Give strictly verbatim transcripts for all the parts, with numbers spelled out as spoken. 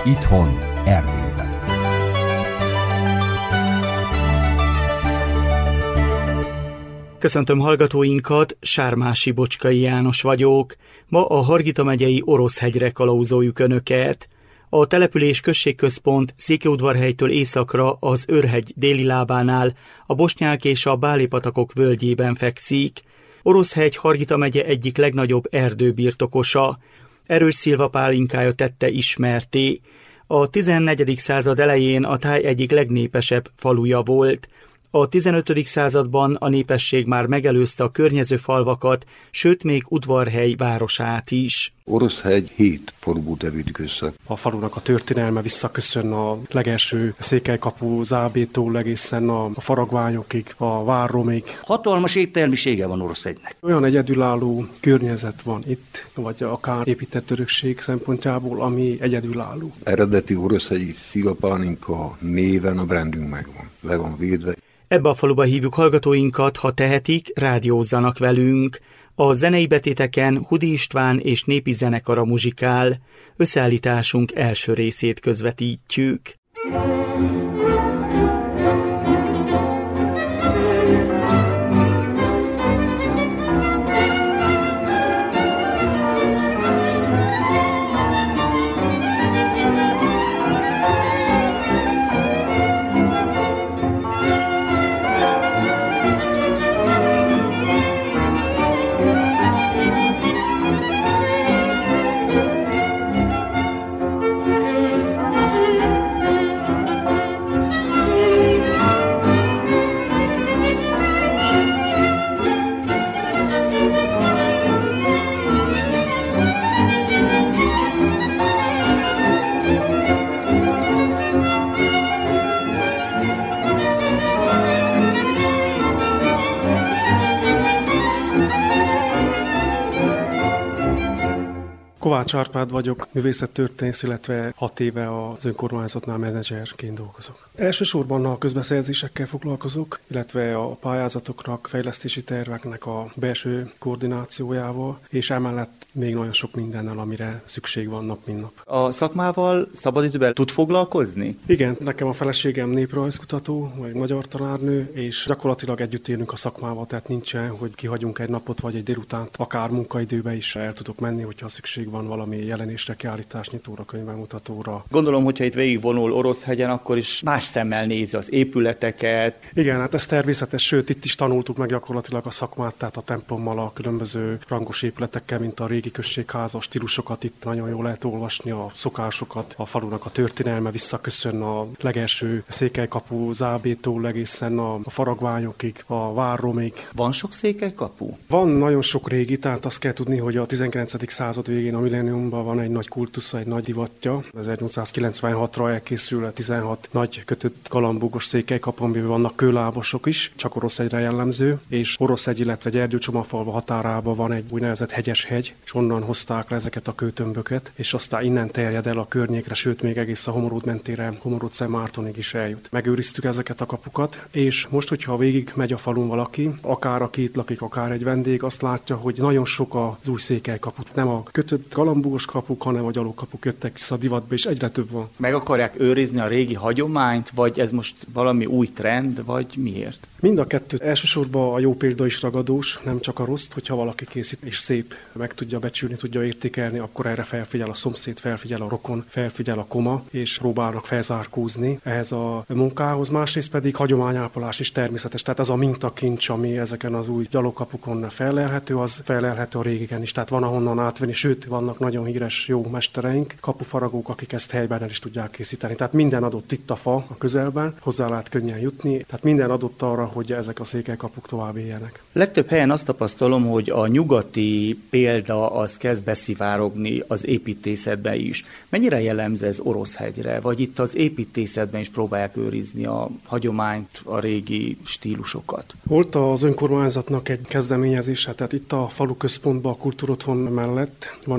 Itthon, Erdélyben. Köszöntöm hallgatóinkat, Sármási Bocskai János vagyok. Ma a Hargita megyei Oroszhegyre kalauzoljuk Önöket. A település községközpont Székelyudvarhelytől északra az Őrhegy déli lábánál, a Bosnyák és a Báli-patakok völgyében fekszik. Oroszhegy Hargita megye egyik legnagyobb erdőbirtokosa. Erős szilvapálinkája tette ismertté. A tizennegyedik század elején a táj egyik legnépesebb faluja volt. A tizenötödik században a népesség már megelőzte a környező falvakat, sőt még Udvarhely városát is. Oroszhegy hét faluból tevődik össze. A falunak a történelme visszaköszön a legelső székelykapu zábétól egészen a faragványokig, a várromig. Hatalmas éttermisége van Oroszhegynek. Olyan egyedülálló környezet van itt, vagy akár épített örökség szempontjából, ami egyedülálló. Eredeti oroszhegyi szilvapálinka néven a brandünk megvan, le van védve. Ebbe a faluba hívjuk hallgatóinkat, ha tehetik, rádiózzanak velünk. A zenei betéteken Hudi István és népi zenekara muzsikál. Összeállításunk első részét közvetítjük. Kovács Árpád vagyok, művészettörténész, illetve hat éve az önkormányzatnál menedzserként dolgozok. Elsősorban a közbeszerzésekkel foglalkozok, illetve a pályázatoknak, fejlesztési terveknek a belső koordinációjával, és emellett még nagyon sok mindennel, amire szükség van nap mint nap. A szakmával szabadidőben tud foglalkozni? Igen, nekem a feleségem néprajzkutató, vagy magyar tanárnő, és gyakorlatilag együtt élünk a szakmával, tehát nincsen, hogy kihagyunk egy napot vagy egy délutánt, akár munkaidőbe is el tudok menni, hogyha szükség van valami jelenésre, kiállítás, nyitóra, könyvbemutatóra. Gondolom, hogyha itt végigvonul Oroszhegyen, akkor is más szemmel nézi az épületeket. Igen, hát ez természetes, sőt, itt is tanultuk meg gyakorlatilag a szakmát, tehát a templommal, a különböző rangos épületekkel, mint a régi községháza, a stílusokat itt nagyon jól lehet olvasni, a szokásokat, a falunak a történelme visszaköszön a legelső székelykapu zábétól egészen a faragványokig, a várromig. Van sok székelykapu? Van nagyon sok régi, tehát azt kell tudni, hogy a tizenkilencedik század végén a millenniumban van egy nagy kultusza, egy nagy divatja. ezernyolcszázkilencvenhatra elkészül a tizenhat nagy kötött galambúgos székelykapu, amiben vannak kőlábosok is, csak Oroszhegyre jellemző, és Oroszhegy, illetve Gyergyő-Csomafalva határában van egy úgynevezett hegyes hegy, és onnan hozták le ezeket a kőtömböket, és aztán innen terjed el a környékre, sőt még egész a Homorúd mentére, Homorúd-Szentmártonig is eljut. Megőriztük ezeket a kapukat, és most, hogyha végig megy a falun valaki, akár aki itt lakik, akár egy vendég, azt látja, hogy nagyon sok az új székelykapu. Nem a kötött galambúgos kapuk, hanem a gyalogkapuk jöttek vissza a divatba, és egyre több van. Meg akarják őrizni a régi hagyományt, vagy ez most valami új trend, vagy miért? Mind a kettő. Elsősorban a jó példa is ragadós, nem csak a rossz, hogyha valaki készít és szép, meg tudja becsülni, tudja értékelni, akkor erre felfigyel a szomszéd, felfigyel a rokon, felfigyel a koma, és próbálnak felzárkózni ehhez a munkához. Másrészt pedig hagyományápolás is természetes. Tehát az a mintakincs, ami ezeken az új gyalogkapukon fellelhető, az fellelhető a régigen is. Tehát van ahonnan átvenni, sőt, vannak nagyon híres jó mestereink, kapufaragók, akik ezt helyben el is tudják készíteni. Tehát minden adott itt a fa a közelben, hozzá lehet könnyen jutni. Tehát minden adott arra, hogy ezek a székelykapuk tovább éljenek. Legtöbb helyen azt tapasztalom, hogy a nyugati példa az kezd beszivárogni az építészetben is. Mennyire jellemző ez Oroszhegyre, vagy itt az építészetben is próbálják őrizni a hagyományt, a régi stílusokat? Volt az önkormányzatnak egy kezdeményezése, tehát itt a falu központban a kultúrotthon mellett van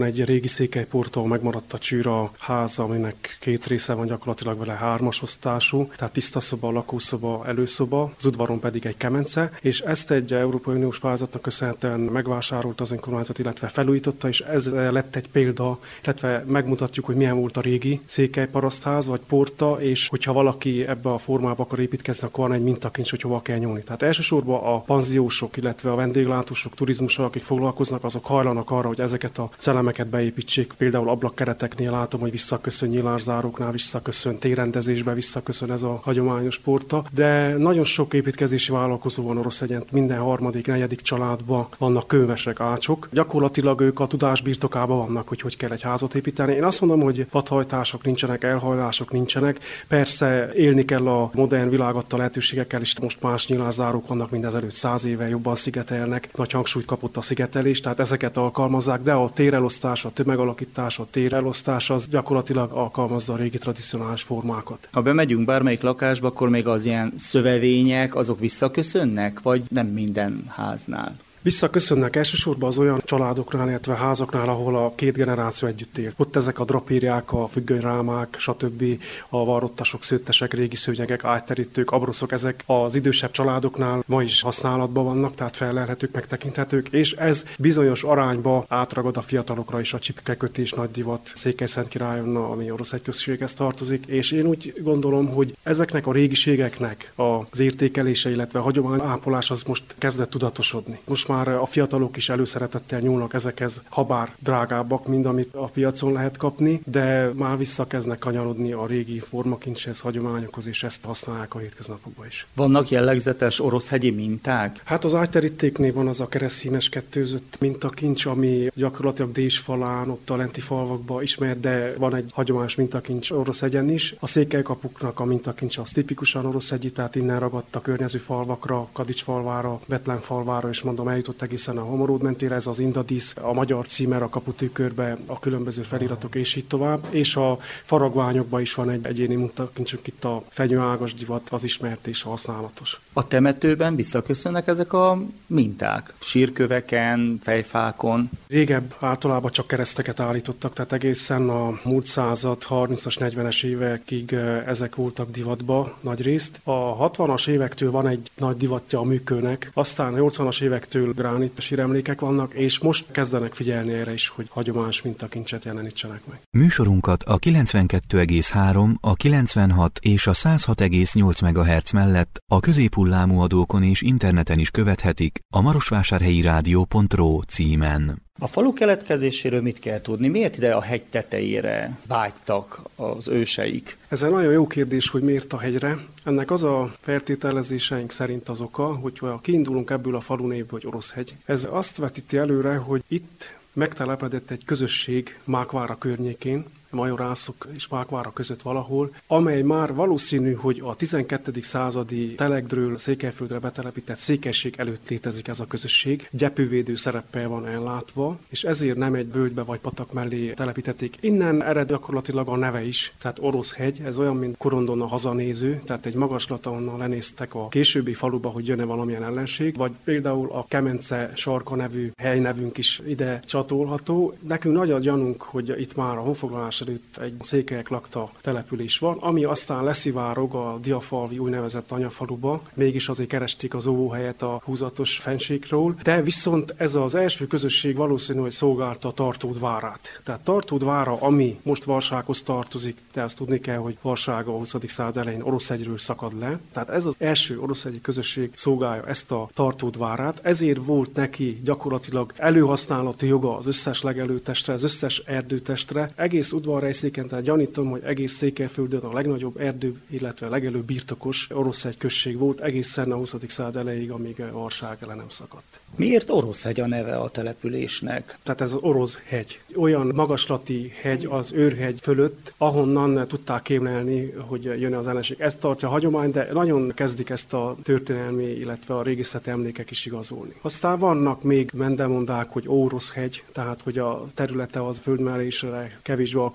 egy régi székelyporta, megmaradt a csűra ház, aminek két része van, gyakorlatilag vele hármas osztású, tehát tiszta szoba, lakószoba, előszoba, az udvaron pedig egy kemence, és ezt egy Európai Uniós pályázatnak köszönhetően megvásárolt az önkormányzat, illetve felújította, és ez lett egy példa, illetve megmutatjuk, hogy milyen volt a régi székelyparasztház vagy porta, és hogyha valaki ebbe a formába akar építkezni, akkor van egy mintakincs, hogy hova kell nyúlni. Tehát elsősorban a panziósok, illetve a vendéglátósok, turizmusok, akik foglalkoznak, azok hajlanak arra, hogy ezeket a szellemeket beépítsék. Például ablakkereteknél látom, hogy visszaköszön nyilászáróknál, visszaköszön térrendezésbe, visszaköszön ez a hagyományos porta, de nagyon sok építkezési vállalkozó van Oroszhegyen, minden harmadik, negyedik családban vannak kőmesek, ácsok. Gyakorlatilag ők a tudás birtokában vannak, hogy hogy kell egy házat építeni. Én azt mondom, hogy vadhajtások nincsenek, elhajlások nincsenek. Persze élni kell a modern világ adta lehetőségekkel is, most más nyilászárók vannak, mint ezelőtt száz éve, jobban szigetelnek, nagy hangsúlyt kapott a szigetelés, tehát ezeket alkalmazzák, de a térelosztás, a tömegalakítás, a térelosztás az gyakorlatilag alkalmazza a régi tradicionális formákat. Ha bemegyünk bármelyik lakásba, akkor még az ilyen szövevények, azok visszaköszönnek, vagy nem minden háznál? Visszaköszönnek elsősorban az olyan családoknál, illetve házaknál, ahol a két generáció együtt él. Ott ezek a drapériák, a függönyrámák, stb. A varrottasok, szőttesek, régi szőnyegek, ágyterítők, abroszok, ezek az idősebb családoknál ma is használatban vannak, tehát felelhetők, megtekinthetők, és ez bizonyos arányba átragad a fiatalokra is, a csipkekötés nagy divat Székelyszentkirályon, ami Oroszhegy községhez tartozik, és én úgy gondolom, hogy ezeknek a régiségeknek az értékelése, illetve a hagyományápolás az most kezdett tudatosodni. Most már a fiatalok is előszeretettel nyúlnak ezekhez, habár drágábbak, mint amit a piacon lehet kapni, de már visszakezdnek kanyarodni a régi formakincshez, hagyományokhoz, és ezt használják a hétköznapokban is. Vannak jellegzetes oroszhegyi minták? Hát az ágyterítéknél van az a keresztszínes kettőzött mintakincs, ami gyakorlatilag Désfalán, ott a lenti falvakban ismert, de van egy hagyományos mintakincs Oroszhegyen is. A székelykapuknak a mintakincs az tipikusan oroszhegyi, tehát innen ragadt a környező falvakra, Kadicsfalvára, Betlenfalvára, és mondom, eljutott egészen a Homoród mentére, ez az indadisz, a magyar címer a kaputükörbe, a különböző feliratok, és így tovább. És a faragványokban is van egy egyéni mintakincsünk, itt a fenyőágas divat, az ismert és használatos. A temetőben visszaköszönnek ezek a minták? Sírköveken, fejfákon? Régebb általában csak kereszteket állítottak, tehát egészen a múlt század harmincas, negyvenes évekig ezek voltak divatba nagy részt. A hatvanas évektől van egy nagy divatja a műkőnek, aztán a nyolcvanas évektől gránit síremlékek vannak, és most kezdenek figyelni erre is, hogy hagyományos mintakincset jelenítsenek meg. Műsorunkat a kilencvenkettő egész három, a kilencvenhat és a száz hat egész nyolc megahertz mellett a középhullámú adókon és interneten is követhetik a marosvásárhelyi rádió pont ro címen. A falu keletkezéséről mit kell tudni? Miért ide a hegy tetejére vágytak az őseik? Ez egy nagyon jó kérdés, hogy miért a hegyre. Ennek az a feltételezéseink szerint az oka, hogyha kiindulunk ebből a falunévből, hogy Oroszhegy. Ez azt vetíti előre, hogy itt megtelepedett egy közösség Mákvára környékén, Majorászok és Mákvára között valahol, amely már valószínű, hogy a tizenkettedik századi Telegdről Székelyföldre betelepített székelység előtt létezik ez a közösség. Gyepővédő szereppel van ellátva, és ezért nem egy völgybe vagy patak mellé telepítették. Innen ered gyakorlatilag a neve is, tehát Oroszhegy, ez olyan, mint Korondon a hazanéző, tehát egy magaslat, ahonnan lenéztek a későbbi faluba, hogy jön-e valamilyen ellenség, vagy például a Kemence sarka nevű helynevünk is ide csatolható. Nekünk nagy a gyanunk, hogy itt már a honfoglalás előtt egy székelyek lakta település van, ami aztán leszivárog a diafalvi úgynevezett anyafaluba, mégis azért keresték az óvóhelyet a húzatos fenségről, de viszont ez az első közösség valószínű, hogy szolgálta Tartód várát. Tehát Tartód vára, ami most Varsághoz tartozik, de azt tudni kell, hogy Varság a huszadik század elején Oroszhegyről szakad le. Tehát ez az első oroszhegyi közösség szolgálja ezt a Tartód várát, ezért volt neki gyakorlatilag előhasználati joga az összes legelőtestre, az összes erdőtestre, egész udvarrejszéken, tehát gyanítom, hogy egész Székelyföldön a legnagyobb erdő, illetve legelőbb birtokos Oroszhegy község volt egészen a huszadik század elejéig, amíg Varság le nem szakadt. Miért Oroszhegy a neve a településnek? Tehát ez az Oroszhegy. Olyan magaslati hegy az Őrhegy fölött, ahonnan tudták képzelni, hogy jön az ellenség. Ez tartja a hagyomány, de nagyon kezdik ezt a történelmi, illetve a régészeti emlékek is igazolni. Aztán vannak még mendemondák, hogy Oroszhegy, tehát hogy a területe az földmelésre kevésbé alkalmas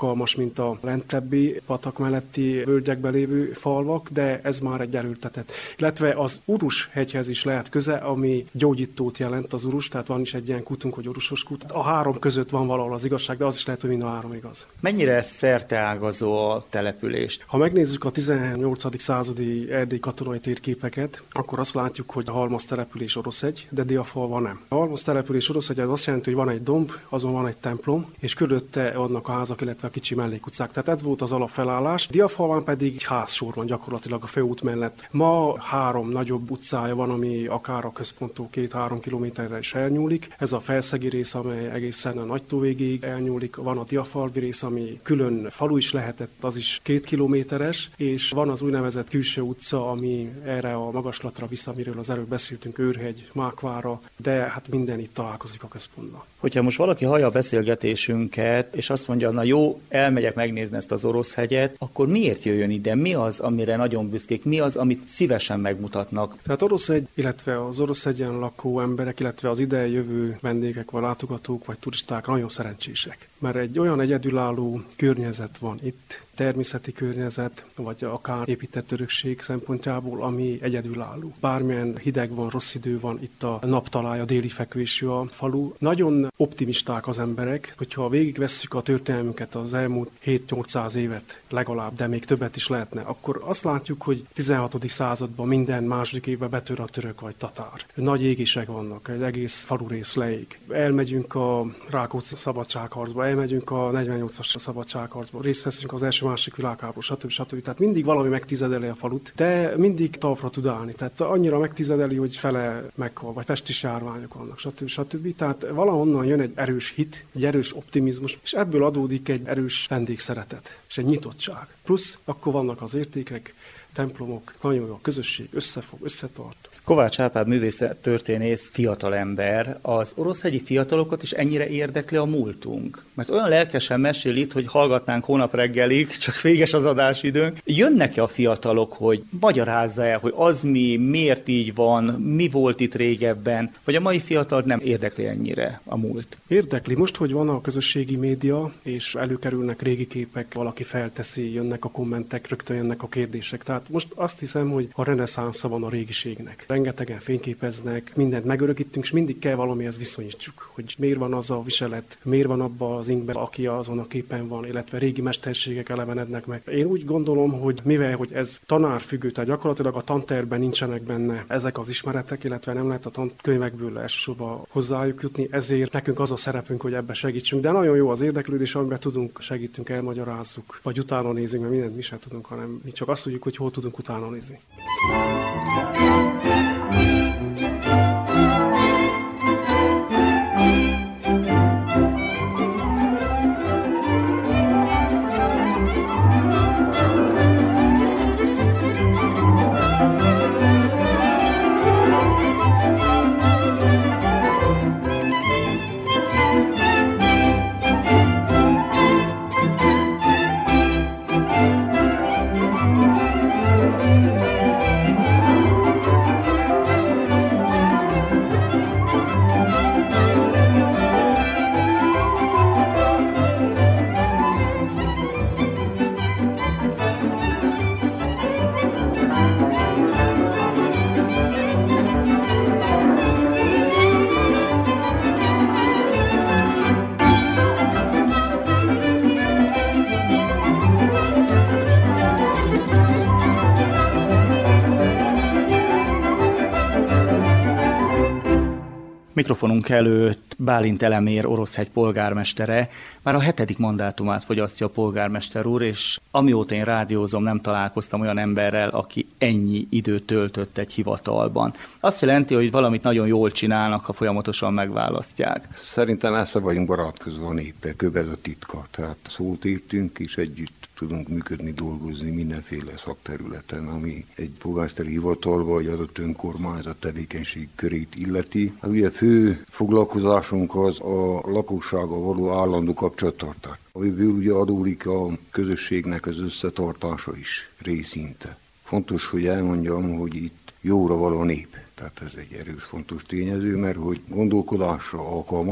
alkalmas, mint a lentebbi patak melletti völgyekben lévő falvak, de ez már egy erőltetett. Illetve az Urus hegyhez is lehet köze, ami gyógyítót jelent az Urus, tehát van is egy ilyen kutunk, hogy Urusos kút. A három között van valahol az igazság, de az is lehet, hogy mind a három igaz. Mennyire szerteágazó a települést? Ha megnézzük a tizennyolcadik századi erdélyi katonai térképeket, akkor azt látjuk, hogy a halmaz település Oroshegy, de Diafalva nem. A halmaz település Oroshegy az azt jelenti, hogy van egy domb, azon van egy templom, és körülötte vannak a házak, illetve a kicsi mellékutcák. Tehát ez volt az alapfelállás. Diafalván pedig egy házsor van gyakorlatilag a főút mellett. Ma három nagyobb utcája van, ami akár a központtól két-három kilométerre is elnyúlik. Ez a felszegi rész, amely egészen a Nagytó végéig elnyúlik. Van a Diafalvi rész, ami külön falu is lehetett, az is két kilométeres, és van az úgynevezett külső utca, ami erre a magaslatra visz, amiről az előbb beszéltünk, Őrhegy, Mákvára, de hát minden itt találkozik a központban. Hogyha most valaki hallja a beszélgetésünket, és azt mondja, na jó, elmegyek megnézni ezt az Oroszhegyet, akkor miért jöjjön ide? Mi az, amire nagyon büszkék? Mi az, amit szívesen megmutatnak? Tehát Oroshegy, illetve az Oroszhegyen lakó emberek, illetve az ide jövő vendégek, vagy látogatók, vagy turisták nagyon szerencsések. Mert egy olyan egyedülálló környezet van itt, természeti környezet, vagy akár épített örökség szempontjából, ami egyedülálló. Bármilyen hideg van, rossz idő van, itt a naptalája, déli fekvésű a falu. Nagyon optimisták az emberek, hogyha végigvesszük a történelmünket, az elmúlt hét-nyolcszáz évet legalább, de még többet is lehetne, akkor azt látjuk, hogy tizenhatodik században minden második évben betör a török vagy tatár. Nagy égések vannak, egy egész falurész leég. Elmegyünk a Rákóczi szabadságharcba, elmegyünk a negyvennyolcas szabadságharcba, részt veszünk az első másik világháború, stb. stb. Tehát mindig valami megtizedeli a falut, de mindig talpra tud állni. Tehát annyira megtizedeli, hogy fele meghal, vagy pestis járványok vannak, stb. stb. Tehát valahonnan jön egy erős hit, egy erős optimizmus, és ebből adódik egy erős vendégszeretet, és egy nyitottság. Plusz akkor vannak az értékek, templomok, nagyon jó a közösség, összefog, összetart. Kovács Árpád művészettörténész, fiatalember. Az oroszhegyi fiatalokat is ennyire érdekli a múltunk? Mert olyan lelkesen mesél itt, hogy hallgatnánk hónap reggelig, csak véges az adásidőnk. Jönnek-e a fiatalok, hogy magyarázza el, hogy az mi, miért így van, mi volt itt régebben, vagy a mai fiatalt nem érdekli ennyire a múlt? Érdekli. Most, hogy van a közösségi média, és előkerülnek régi képek, valaki felteszi, jönnek a kommentek, rögtön jönnek a kérdések. Tehát most azt hiszem, hogy a reneszánsza van a régiségnek. Rengetegen fényképeznek, mindent megörökítünk, és mindig kell valamihez viszonyítsuk, hogy miért van az a viselet, miért van abban az inkben, aki azon a képen van, illetve régi mesterségek elevenednek meg. Én úgy gondolom, hogy mivel hogy ez tanárfüggő, tehát gyakorlatilag a tantervben nincsenek benne ezek az ismeretek, illetve nem lehet a tankönyvekből elsősorban hozzájuk jutni, ezért nekünk az a szerepünk, hogy ebbe segítsünk. De nagyon jó az érdeklődés, amiben tudunk, segítünk, elmagyarázzuk, vagy utána nézünk, mert mindent mi sem tudunk, hanem mi csak azt tudjuk, hogy hol tudunk utána nézni. Mikrofonunk előtt Bálint Elemér, Oroshegy polgármestere, már a hetedik mandátumát fogyasztja a polgármester úr, és amióta én rádiózom, nem találkoztam olyan emberrel, aki ennyi időt töltött egy hivatalban. Azt jelenti, hogy valamit nagyon jól csinálnak, ha folyamatosan megválasztják. Szerintem ezt vagyunk barátkozva a néppel, kb. Ez a titka. Tehát szót értünk, és együtt tudunk működni, dolgozni mindenféle szakterületen, ami egy polgármesteri hivatal vagy adott önkormányzat tevékenység körét illeti. Hát ugye fő foglalkozásunk az a lakossággal való állandó kapcsolattartás, amiből ugye adódik a közösségnek az összetartása is részinte. Fontos, hogy elmondjam, hogy itt jóra való nép. Tehát ez egy erős, fontos tényező, mert hogy gondolkodásra alkalmas,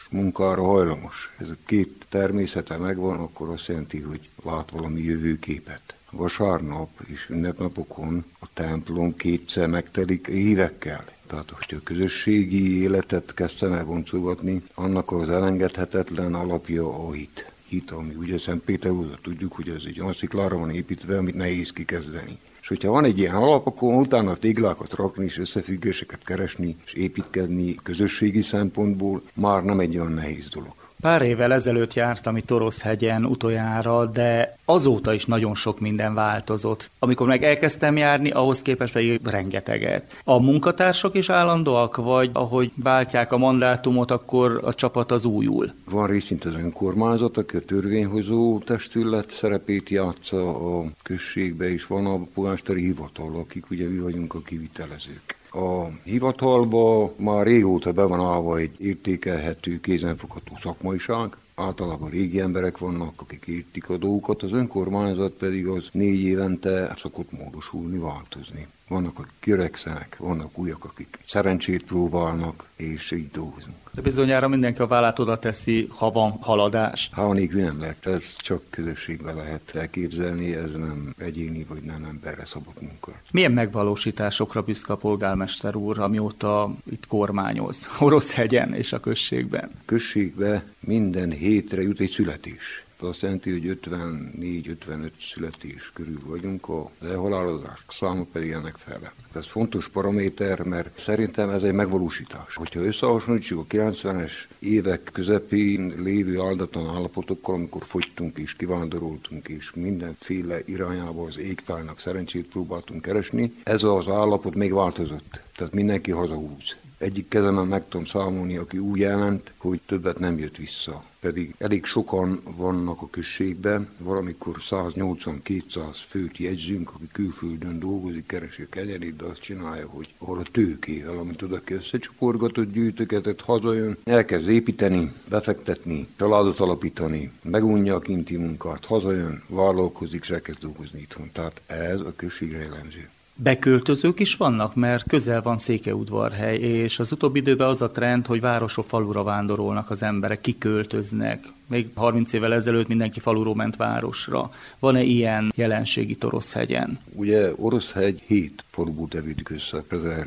munkára hajlamos. Ez a két természete megvan, akkor azt jelenti, hogy lát valami jövőképet. Vasárnap és ünnepnapokon a templom kétszer megtelik évekkel. Tehát, hogy a közösségi életet kezdtem el boncolgatni, annak az elengedhetetlen alapja a hit. Hit, ami ugye Szent Péterúzat tudjuk, hogy ez egy olyan sziklára van építve, amit nehéz kikezdeni. És hogyha van egy ilyen alap, akkor utána téglákat rakni, és összefüggéseket keresni, és építkezni közösségi szempontból már nem egy olyan nehéz dolog. Pár évvel ezelőtt jártam itt Oroszhegyen utoljára, de azóta is nagyon sok minden változott. Amikor meg elkezdtem járni, ahhoz képest pedig rengeteget. A munkatársak is állandóak, vagy ahogy váltják a mandátumot, akkor a csapat az újul? Van részint az önkormányzat, aki a törvényhozó testület szerepét játsza a községbe, és van a polgármesteri hivatal, akik ugye mi vagyunk a kivitelezők. A hivatalba már régóta be van állva egy értékelhető, kézenfogható szakmaiság. Általában régi emberek vannak, akik értik a dolgokat, az önkormányzat pedig az négy évente szokott módosulni, változni. Vannak, akik öregszenek, vannak újak, akik szerencsét próbálnak, és így dolgozunk. De bizonyára mindenki a vállát oda teszi, ha van haladás. Ha nélkül nem lehet, ez csak közösségben lehet elképzelni, ez nem egyéni vagy nem emberre szabott munka. Milyen megvalósításokra büszke a polgármester úr, amióta itt kormányoz Oroszhegyen és a községben? A községben minden hétre jut egy születés. Ez azt jelenti, hogy ötvennégy-ötvenöt születés körül vagyunk, az elhalálozás száma pedig ennek fele. Ez fontos paraméter, mert szerintem ez egy megvalósítás. Hogyha összehasonlítjuk a kilencvenes évek közepén lévő áldatlan állapotokkal, amikor fogytunk és kivándoroltunk, és mindenféle irányába az égtájnak szerencsét próbáltunk keresni, ez az állapot még változott. Tehát mindenki hazahúz. Egyik kezemen meg tudom számolni, aki úgy jelent, hogy többet nem jött vissza. Pedig elég sokan vannak a községben, valamikor száznyolcvan-kétszáz főt jegyzünk, aki külföldön dolgozik, keresi a kenyerét, de azt csinálja, hogy ahol a tőkével, amit oda kell összecsoporgatott gyűjtögetet, hazajön, elkezd építeni, befektetni, családot alapítani, megunja a kinti munkát, hazajön, vállalkozik, és elkezd dolgozni itthon. Tehát ez a községre jellemző. Beköltözők is vannak, mert közel van Székelyudvarhely, és az utóbbi időben az a trend, hogy városról falura vándorolnak az emberek, kiköltöznek. Még harminc évvel ezelőtt mindenki faluról ment városra. Van-e ilyen jelenség itt Oroszhegyen? Ugye Oroszhegy hét faluból tevődik össze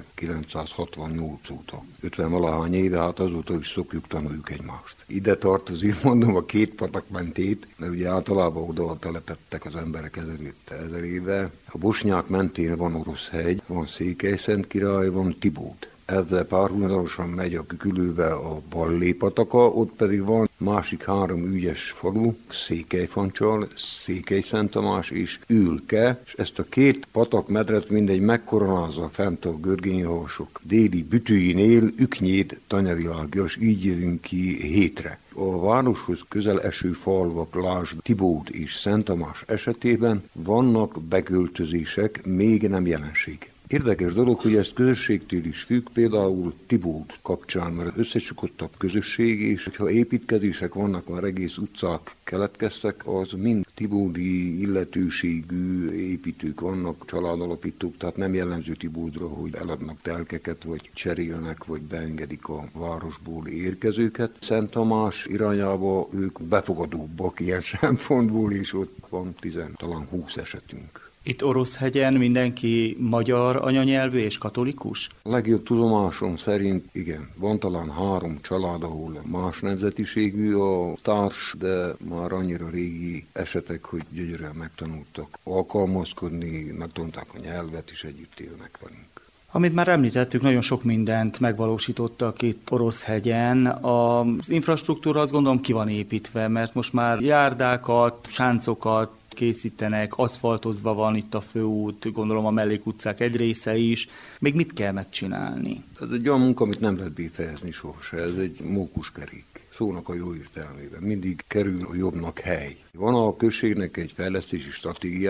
ezerkilencszázhatvannyolc óta. ötven-valahány éve, hát azóta is szokjuk, tanuljuk egymást. Ide tartozik, mondom, a két patak mentét, mert ugye általában oda telepettek az emberek ezelőtt ezer éve. A Bosnyák mentén van Oroszhegy, van Székelyszentkirály, van Tibót. Ezzel párhuzamosan megy a Kükülőbe a Ballépataka, ott pedig van másik három ügyes falu, Székelyfancsal, Székelyszent Tamás és Ülke, és ezt a két patakmedret mindegy megkoronázza fent a görgényhavasok déli bütőinél, Üknyét tanyavilágja, és így jövünk ki hétre. A városhoz közel eső falvak, lásd Tibót és Szent Tamás esetében vannak beköltözések, még nem jelenség. Érdekes dolog, hogy ez közösségtől is függ, például Tibót kapcsán, mert összecsukottabb közösség, és hogyha építkezések vannak, már egész utcák keletkeztek, az mind tibódi illetőségű építők vannak, családalapítók, tehát nem jellemző Tibódra, hogy eladnak telkeket, vagy cserélnek, vagy beengedik a városból érkezőket. Szent Tamás irányába ők befogadóbbak ilyen szempontból, és ott van tizen, talán húsz esetünk. Itt Oroszhegyen mindenki magyar anyanyelvű és katolikus? Legjobb tudomásom szerint igen, van talán három család, ahol más nemzetiségű a társ, de már annyira régi esetek, hogy gyönyörűen megtanultak alkalmazkodni, megtanulták a nyelvet, és együtt élnek velünk. Amit már említettük, nagyon sok mindent megvalósítottak itt Oroszhegyen. Az infrastruktúra azt gondolom ki van építve, mert most már járdákat, sáncokat készítenek, aszfaltozva van itt a főút, gondolom a mellékutcák egy része is. Még mit kell megcsinálni? Ez egy olyan munka, amit nem lehet befejezni sohasem. Ez egy mókuskerék. Szónak a jó értelmében. Mindig kerül a jobbnak hely. Van a községnek egy fejlesztési stratégiára,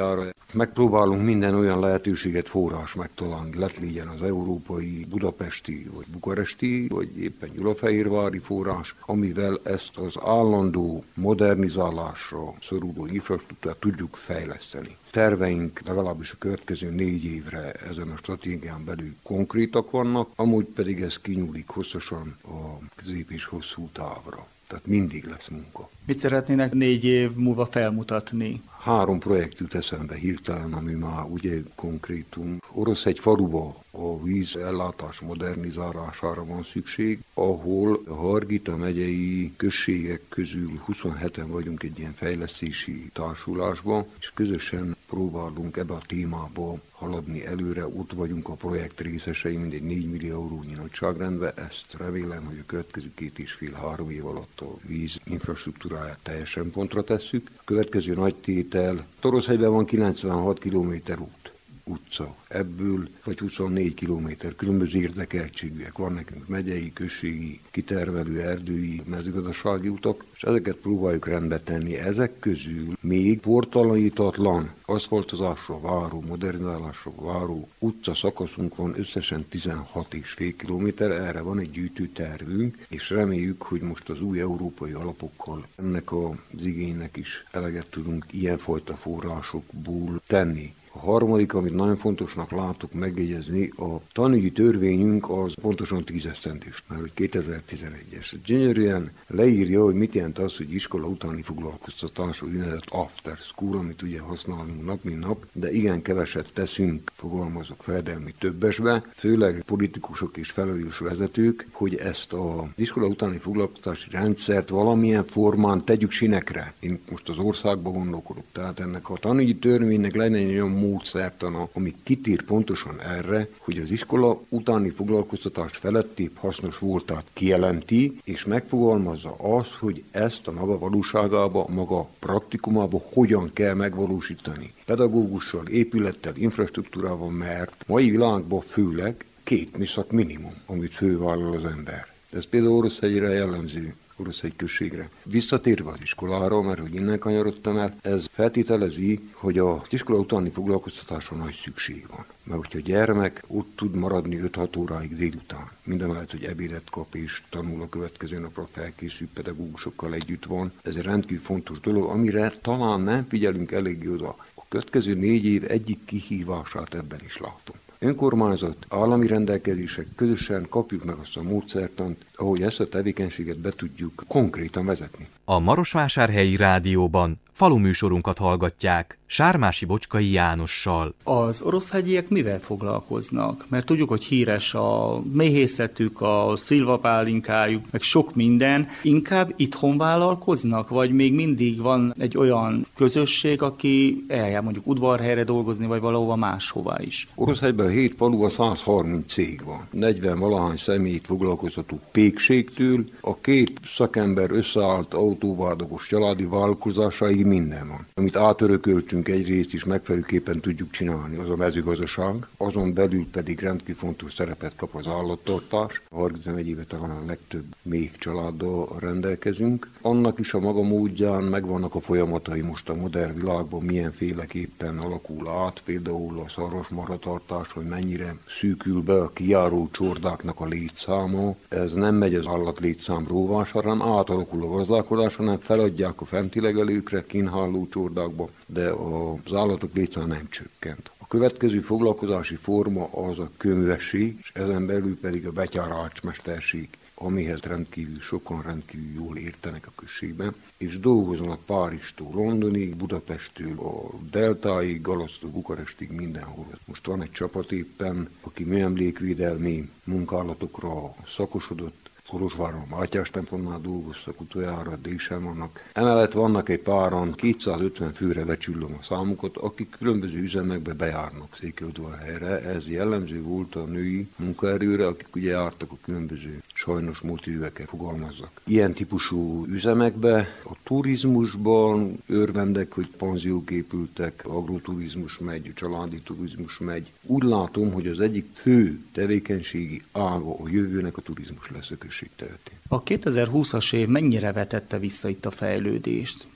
Megpróbálunk minden olyan lehetőséget, forrás megtalálni, lett legyen az európai, budapesti, vagy bukaresti, vagy éppen gyulafehérvári forrás, amivel ezt az állandó modernizálásra szoruló infrastruktúrát tudjuk fejleszteni. Terveink legalábbis a következő négy évre ezen a stratégián belül konkrétak vannak, amúgy pedig ez kinyúlik hosszasan a közép és hosszú távra. Tehát mindig lesz munka. Mit szeretnének négy év múlva felmutatni? Három projekt jut eszembe hirtelen, ami már ugye konkrétum. Oroshegy faluba a vízellátás modernizálására van szükség, ahol a Hargita megyei községek közül huszonheten vagyunk egy ilyen fejlesztési társulásban, és közösen próbálunk ebbe a témába haladni előre. Ott vagyunk a projekt részesei, mindegy négy millió eurónyi nagyságrendben. Ezt remélem, hogy a következő két és fél-három év alatt a víz infrastruktúráját teljesen pontra tesszük. A következő nagy tétel, Toroshegyben van kilencvenhat kilométer út. utca. Ebből vagy huszonnégy kilométer különböző érdekeltségűek van nekünk, megyei, községi, kitermelő, erdői, mezőgazdasági utak, és ezeket próbáljuk rendbe tenni. Ezek közül még portalanítatlan, aszfaltozásra váró, modernizálásra váró utca szakaszunk van, összesen tizenhat és fél kilométer, erre van egy gyűjtőtervünk, és reméljük, hogy most az új európai alapokkal ennek az igénynek is eleget tudunk ilyenfajta forrásokból tenni. A harmadik, amit nagyon fontosnak látok megjegyezni, a tanügyi törvényünk az pontosan tíz esztendős, mert kétezer-tizenegyes. Gyönyörűen leírja, hogy mit jelent az, hogy iskola utáni foglalkoztatás, úgynevezett after school, amit ugye használunk nap, mint nap, de igen keveset teszünk, fogalmazok fejedelmi többesbe, főleg politikusok és felelős vezetők, hogy ezt az iskola utáni foglalkoztatási rendszert valamilyen formán tegyük sinekre. Én most az országban gondolkodok, tehát ennek a tanügyi törvénynek lenne egy olyan módszertana, ami kitír pontosan erre, hogy az iskola utáni foglalkoztatás felettébb hasznos voltát kijelenti, és megfogalmazza azt, hogy ezt a maga valóságába, a maga praktikumába hogyan kell megvalósítani. Pedagógussal, épülettel, infrastruktúrával, mert mai világban főleg két műszak minimum, amit fővállal az ember. Ez például Oroshegyre jellemző. Oroshegy községre. Visszatérve az iskolára, mert hogy innen kanyarodtam el, ez feltételezi, hogy az iskola utáni foglalkoztatásra nagy szükség van. Mert hogyha a gyermek ott tud maradni öt-hat óráig délután, mindemellett, hogy ebédet kap és tanul a következő napra felkészült pedagógusokkal együtt van, ez egy rendkívül fontos dolog, amire talán nem figyelünk eléggé oda. A következő négy év egyik kihívását ebben is látom. Önkormányzat, állami rendelkezések, közösen kapjuk meg azt a módszertant, ahogy ezt a tevékenységet be tudjuk konkrétan vezetni. A Marosvásárhelyi Rádióban faluműsorunkat hallgatják Sármási Bocskai Jánossal. Az oroszhegyiek mivel foglalkoznak? Mert tudjuk, hogy híres a méhészetük, a szilvapálinkájuk, meg sok minden. Inkább itthon vállalkoznak, vagy még mindig van egy olyan közösség, aki eljár mondjuk udvarhelyre dolgozni, vagy valahova máshová is? Oroszhegyben a hét faluban száz harminc cég van. negyven valahány személyt foglalkoztató pékségtől a két szakember összeállt autóvárdagos családi vállalkozásáig minden van. Amit átörököltünk egyrészt is megfelelőképpen tudjuk csinálni, az a mezőgazdaság, azon belül pedig rendkívül fontos szerepet kap az állattartás. A Hargita megyében talán a legtöbb méh családdal rendelkezünk. Annak is a maga módján megvannak a folyamatai most a modern világban, milyenféleképpen alakul át, például a szarvasmarhatartás, hogy mennyire szűkül be a kijáró csordáknak a létszáma. Ez nem megy az állatlétszám róvására, hanem átalakul a gazdálkodás, hanem feladják a fenti legelőkre, kínháló csordákba, de az állatok létszám nem csökkent. A következő foglalkozási forma az a könyvesség, és ezen belül pedig a betyárácsmesterség, amihez rendkívül sokan rendkívül jól értenek a községben, és dolgoznak Párizstól Londonig, Budapesttől a Deltáig, Galactól Bukarestig, mindenhol. Most van egy csapat éppen, aki műemlékvédelmi munkálatokra szakosodott, Kolozsváron, Mátyás templomnál dolgoztak utoljára, de is sem vannak. Emellett vannak egy páran, kétszázötven főre becsüllöm a számukat, akik különböző üzemekbe bejárnak Székelyudvarhelyre. Ez jellemző volt a női munkaerőre, akik ugye jártak a különböző sajnos motivekkel fogalmazzak. Ilyen típusú üzemekbe, a turizmusban örvendek, hogy panziók épültek, agroturizmus megy, családi turizmus megy. Úgy látom, hogy az egyik fő tevékenységi ága a jövőnek a turizmus lesz a község területén. A kétezer-húszas év mennyire vetette vissza itt a fejlődést?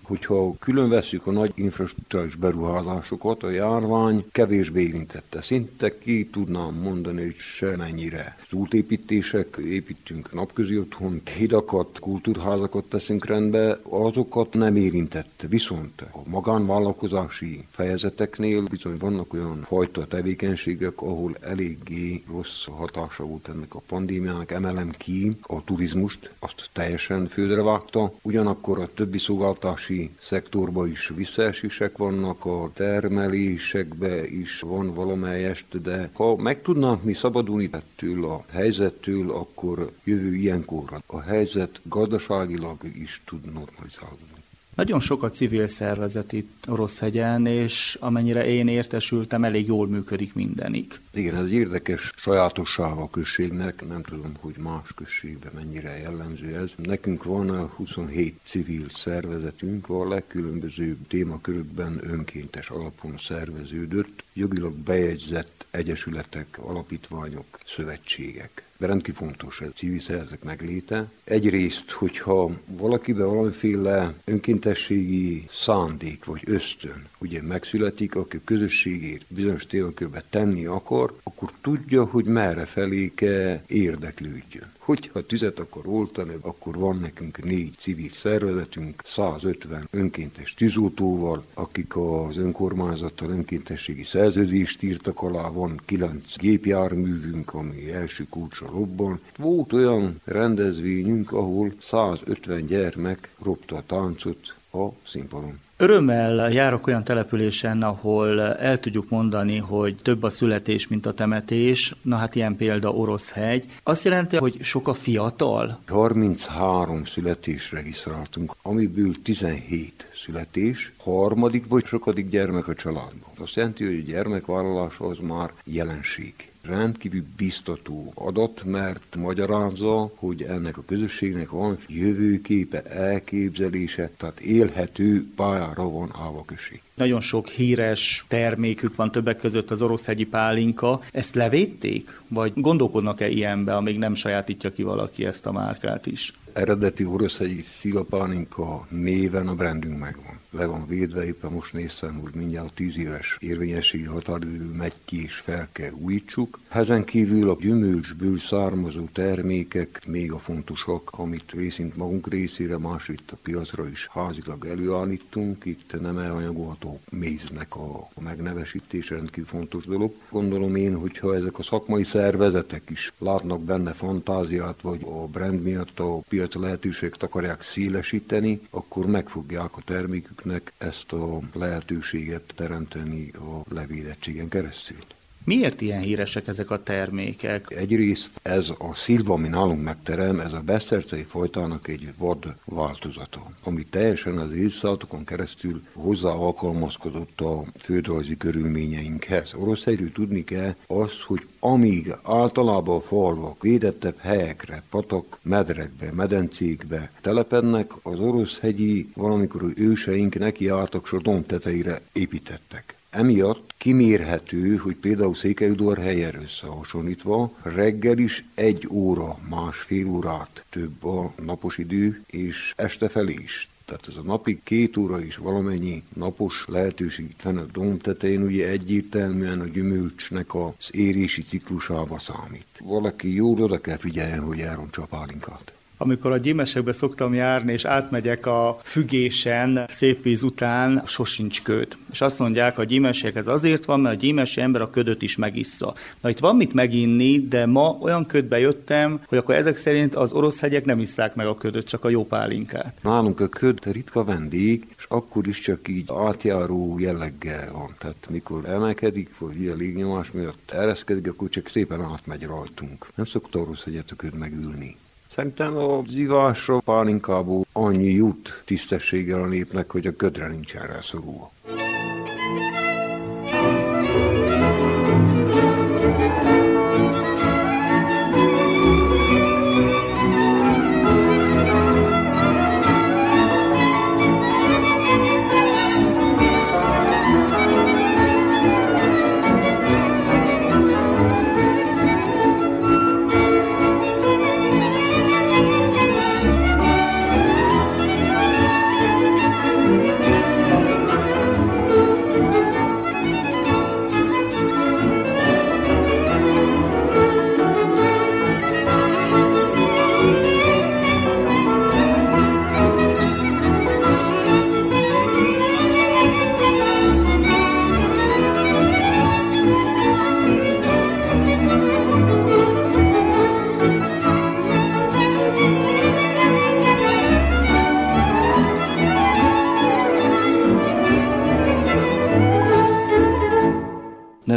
Hogyha külön vesszük a nagy infrastruktúrális beruházásokat, a járvány kevésbé érintette. Szinte ki tudnám mondani, hogy semennyire. Az útépítések, építünk napközi otthon, hidakat, kultúrházakat teszünk rendbe, azokat nem érintette. Viszont a magánvállalkozási fejezeteknél bizony vannak olyan fajta tevékenységek, ahol eléggé rossz hatása volt ennek a pandémiának. Emelem ki a turizmust, azt teljesen földre vágta. Ugyanakkor a többi szolgáltatási szektorban is visszaesések vannak, a termelésekben is van valamelyest, de ha meg tudnánk mi szabadulni ettől a helyzettől, akkor jövő ilyenkorra a helyzet gazdaságilag is tud normalizálódni. Nagyon sok a civil szervezet itt Oroszhegyen, és amennyire én értesültem, elég jól működik mindenik. Igen, ez egy érdekes sajátossága a községnek, nem tudom, hogy más községben mennyire jellemző ez. Nekünk van huszonhét civil szervezetünk, a legkülönbözőbb témakörökben önkéntes alapon szerveződött, jogilag bejegyzett egyesületek, alapítványok, szövetségek. De rendkívül fontos ez a civil szervezetek megléte. Egyrészt, hogyha valakiben valamiféle önkéntességi szándék vagy ösztön ugye megszületik, aki a közösségért bizonyos témakörben tenni akar, akkor tudja, hogy merre felé kell érdeklődjön. Hogyha tüzet akar oltani, akkor van nekünk négy civil szervezetünk, százötven önkéntes tűzoltóval, akik az önkormányzattal önkéntességi szerződést írtak alá, van kilenc gépjárművünk, ami első kulcsra robban. Volt olyan rendezvényünk, ahol százötven gyermek ropta a táncot a színpadon. Örömmel járok olyan településen, ahol el tudjuk mondani, hogy több a születés, mint a temetés. Na hát ilyen példa Oroszhegy. Azt jelenti, hogy sok a fiatal? harminchárom születés regisztráltunk, amiből tizenhét születés, harmadik vagy sokadik gyermek a családban. Azt jelenti, hogy a gyermekvállalás az már jelenség. Rendkívül biztató adat, mert magyarázza, hogy ennek a közösségnek van jövőképe, elképzelése, tehát élhető pályára van állva a község. Nagyon sok híres termékük van, többek között az oroszhegyi pálinka. Ezt levédték? Vagy gondolkodnak-e ilyenbe, amíg nem sajátítja ki valaki ezt a márkát is? Eredeti oroszhegyi szilapálinka néven a brandünk megvan. Le van védve, éppen most néztem, hogy mindjárt tíz éves érvényességi határidő megy ki, és fel kell újítsuk. Ezen kívül a gyümölcsből származó termékek még a fontosak, amit részint magunk részére, másrészt a piacra is házilag előállítunk. Itt nem elhanyagolható méznek a megnevesítés rendkívül fontos dolog. Gondolom én, hogyha ezek a szakmai szervezetek is látnak benne fantáziát, vagy a brand miatt a piac lehetőséget akarják szélesíteni, akkor megfogják a terméküknek ezt a lehetőséget teremteni a levédettségen keresztül. Miért ilyen híresek ezek a termékek? Egyrészt ez a szilva, ami nálunk megterem, ez a besztercei fajtának egy vad változata, ami teljesen az évszázadokon keresztül hozzá alkalmazkodott a földrajzi körülményeinkhez. Oroszhegyről tudni kell azt, hogy amíg általában a falvak védettebb helyekre, patak, medrekbe, medencékbe telepednek, az oroszhegyi valamikor őseink nekiálltak, s a domb tetejére építettek. Emiatt kimérhető, hogy például Székelyudvarhelyen összehasonlítva reggel is egy óra, másfél órát több a napos idő, és este felé is. Tehát ez a napi két óra is valamennyi napos lehetőség itt van a domb tetején, ugye egyértelműen a gyümölcsnek az érési ciklusába számít. Valaki jól oda kell figyeljen, hogy elrontsa a pálinkát. Amikor a gyímesekbe szoktam járni, és átmegyek a fügésen, szép víz után, sosincs köd. És azt mondják, a gyímesek ez azért van, mert a gyímesi ember a ködöt is megissza. Na itt van mit meginni, de ma olyan ködbe jöttem, hogy akkor ezek szerint az oroszhegyek nem isszák meg a ködöt, csak a jó pálinkát. Nálunk a köd ritka vendég, és akkor is csak így átjáró jelleggel van. Tehát mikor emelkedik, vagy a légnyomás miatt ereszkedik, akkor csak szépen átmegy rajtunk. Nem szokta Oroszhegyet a köd megülni. Szerintem az ivásra pálinkából annyi jut tisztességgel a népnek, hogy a ködre nincsen rászorulva.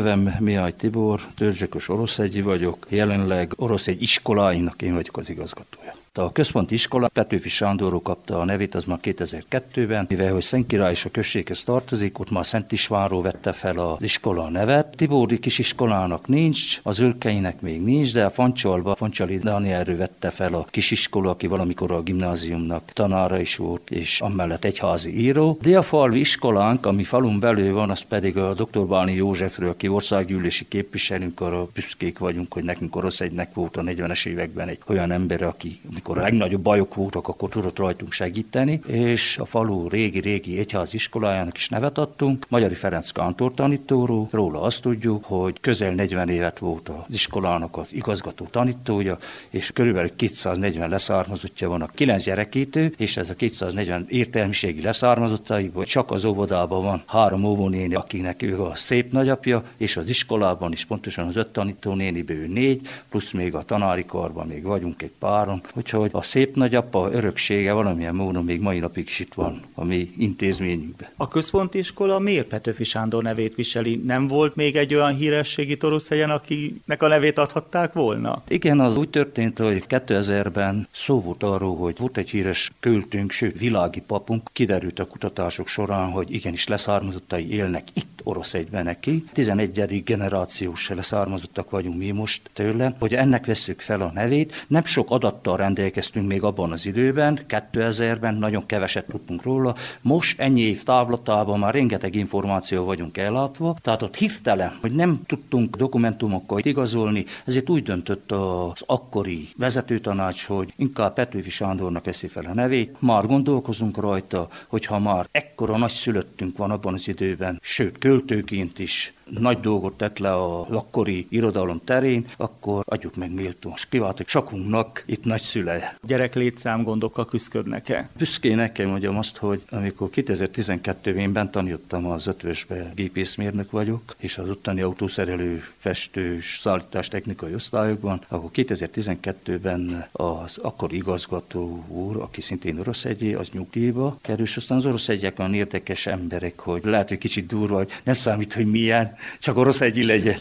nevem Mihály Tibor, törzsökös Oroszhegyi vagyok, jelenleg Oroszhegy iskoláinak én vagyok az igazgatója. A központi iskola Petőfi Sándorról kapta a nevét, az már kétezer-kettőben, mivel hogy Szentkirály és a községhez tartozik, ott már Szent Istvánról vette fel az iskola a nevet. Tibóri kisiskolának nincs, az Ölkeinek még nincs, de a Fancsalba, Fancsali Dánielről vette fel a kisiskola, aki valamikor a gimnáziumnak tanára is volt, és amellett egyházi író. Diafalvi iskolánk, ami falun belül van, az pedig a doktor Bálni Józsefről, aki országgyűlési képviselünk, arra büszkék vagyunk, hogy nekünk Oroszhegynek volt a negyvenes években egy olyan ember, aki amikor a legnagyobb bajok voltak, akkor tudott rajtunk segíteni, és a falu régi-régi egyház iskolájának is nevet adtunk. Magyari Ferenc kántor tanítóról, róla azt tudjuk, hogy közel negyven évet volt az iskolának az igazgató tanítója, és körülbelül kétszáznegyven leszármazottja van a kilenc gyerekétől, és ez a kétszáznegyven értelmiségi leszármazottaiból csak az óvodában van három óvónéni, akinek ő a szép nagyapja, és az iskolában is pontosan az öt tanítónéniből négy, plusz még a tanári karban még vagyunk egy páron, úgyhogy a szép nagyapa öröksége valamilyen módon még mai napig is itt van a mi intézményünkben. A központi iskola miért Petőfi Sándor nevét viseli? Nem volt még egy olyan híresség itt Oroszhegyen, akinek a nevét adhatták volna? Igen, az úgy történt, hogy kétezerben szó volt arról, hogy volt egy híres költőnk, sőt világi papunk, kiderült a kutatások során, hogy igenis leszármazottai élnek itt Oroszhegyben neki. tizenegyedik generációs leszármazottak vagyunk mi most tőle, hogy ennek vesszük fel a nevét. Nem sok adattal rendelkeztünk még abban az időben, kétezerben nagyon keveset tudtunk róla. Most ennyi év távlatában már rengeteg információ vagyunk ellátva, tehát ott hirtelen, hogy nem tudtunk dokumentumokkal igazolni, ezért úgy döntött az akkori vezetőtanács, hogy inkább Petőfi Sándornak veszi fel a nevét. Már gondolkozunk rajta, hogyha már ekkora nagyszülöttünk van abban az időben, sőt költőként is nagy dolgot tett le az akkori irodalom terén, akkor adjuk meg méltós kiváltok sokunknak itt nagyszüleje. Gyerek létszám gondokkal küszködnek-e? Büszkén nekem mondjam azt, hogy amikor kétezer-tizenkettőben én bent tanítottam az ötvösbe, gépészmérnök vagyok, és az ottani autószerelő, festős, szállítástechnikai osztályokban, akkor kétezer-tizenkettőben az akkori igazgató úr, aki szintén oroszhegyi, az nyugdíjba kerül, és aztán az oroszhegyiek olyan érdekes emberek, hogy lehet, hogy kicsit durva, hogy nem számít, hogy milyen, csak oroszhegyi legyen.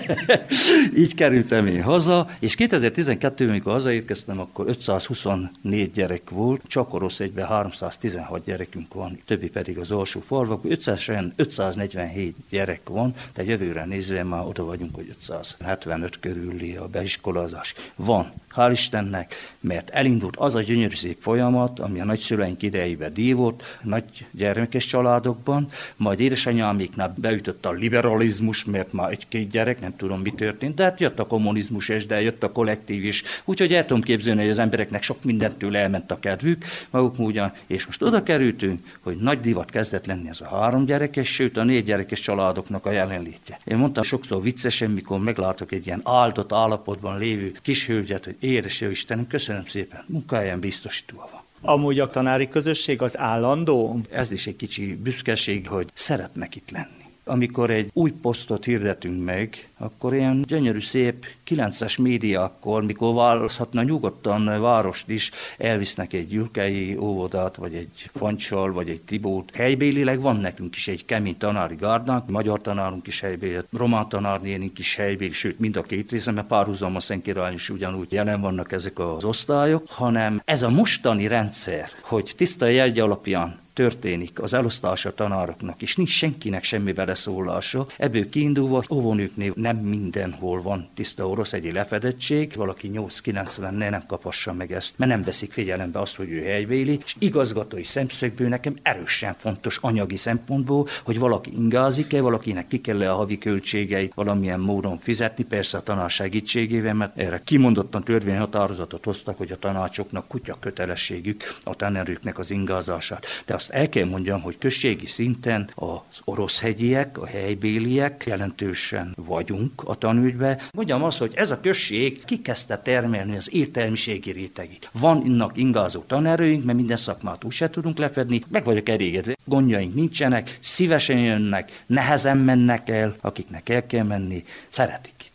Így kerültem én haza, és kétezer-tizenkettőben, amikor hazaérkeztem, akkor ötszázhuszonnégy gyerek volt, csak Oroszhegyben háromszáztizenhat gyerekünk van, többi pedig az alsó falvak, összesen ötszáznegyvenhét gyerek van, de jövőre nézve már oda vagyunk, hogy ötszázhetvenöt körüli a beiskolázás. Van, hál' Istennek, mert elindult az a gyönyörű szép folyamat, ami a nagyszüleink idejében dívott, nagy gyermekes családokban, majd édesanyáméknál beütött a liberalizmus, mert már egy-két gyerek, nem tudom mi történt, de hát jött a kommunizmus is, de jött a kollektív is, úgyhogy el tudom képzelni, hogy az embereknek sok mindentől elment a kedvük, maguk ugyan, és most oda kerültünk, hogy nagy divat kezdett lenni ez a három gyerekes, sőt a négy gyerekes családoknak a jelenlétje. Én mondtam sokszor viccesen, mikor meglátok egy ilyen áldott állapotban lévő kis hölgyet, hogy édes jó Istenem, köszönöm szépen, munkáján biztosítva van. Amúgy a tanári közösség az állandó? Ez is egy kicsi büszkeség, hogy szeretnek itt lenni. Amikor egy új posztot hirdetünk meg, akkor ilyen gyönyörű szép kilences médiákkal, mikor választhatna nyugodtan várost is, elvisznek egy gyurkei óvodát, vagy egy Fancsal, vagy egy Tibót. Helybélileg van nekünk is egy kemény tanári gárdánk, magyar tanárunk is helybéli, román tanárnénink is helybéli, sőt mind a két részen, mert párhuzam a Szentkirályon is ugyanúgy jelen vannak ezek az osztályok, hanem ez a mostani rendszer, hogy tiszta jegy alapján történik az elosztása tanároknak, és nincs senkinek semmi beleszólása. Ebből kiindulva óvónőknél nem mindenhol van tiszta oroszhegyi lefedettség, valaki nyolc-kilencvennél nem kaphassa meg ezt, mert nem veszik figyelembe azt, hogy ő helybéli, és igazgatói szemszögből nekem erősen fontos anyagi szempontból, hogy valaki ingázik-e, valakinek ki kell a havi költségeit valamilyen módon fizetni, persze a tanár segítségével, mert erre kimondottan törvényhatározatot hoztak, hogy a tanácsoknak kutya kötelességük a tanároknak az ingázását. De azt el kell mondjam, hogy községi szinten az oroszhegyiek, a helybéliek jelentősen vagyunk a tanügybe. Mondjam azt, hogy ez a község kikezdte termelni az értelmiségi rétegét. Vannak ingázó tanerőink, mert minden szakmát úgy se tudunk lefedni, meg vagyok elégedve. Gondjaink nincsenek, szívesen jönnek, nehezen mennek el, akiknek el kell menni, szeretik itt.